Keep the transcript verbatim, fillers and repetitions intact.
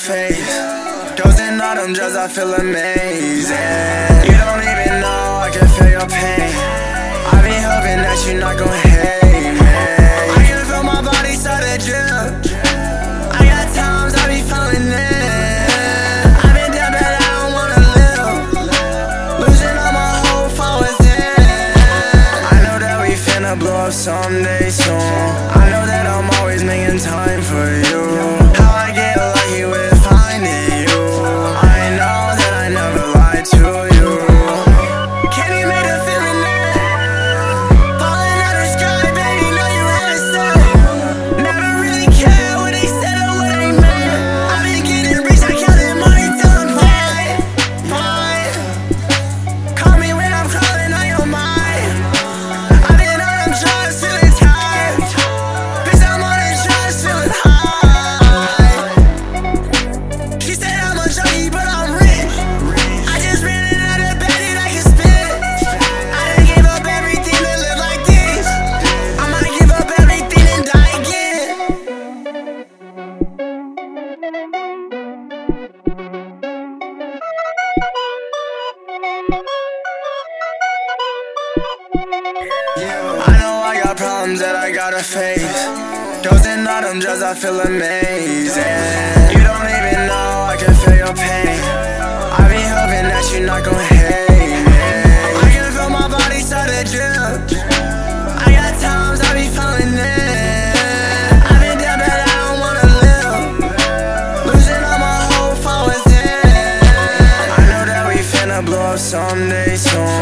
faith. Dozing on them drugs, I feel amazing. You don't even know I can feel your pain. I be hoping that you're not gon' hate me. I can feel my body start to drip. I got times I be falling in. I've been down bad, I don't wanna live. Losing all my hope from within. I know that we finna blow up someday soon. I know that I'm always making time for you. How I get lucky with finding you. I know that I never lied to you. Can you make the feeling there? Falling out the sky, baby, know you had to say. Never really cared what they said or what they meant. I've been getting rich, I counted money till I'm fine, fine. Call me when I'm crawling on your mind. I've been on them drugs, feeling tired. Bitch, I'm on the drugs, feeling high. She said I'm a junkie, but I'm rich. I just ran it out of bed and I can spit. I done gave up everything to live like this. I might give up everything and die again. I know I got problems that I gotta face. Dozing on them drugs, I feel amazing. You don't even know I can feel your pain. I be hoping that you're not gon' hate me. I can feel my body start to drip. I got times I be falling in. I've been down bad, I don't wanna live. Losing all my hope from within. I know that we finna blow up someday soon.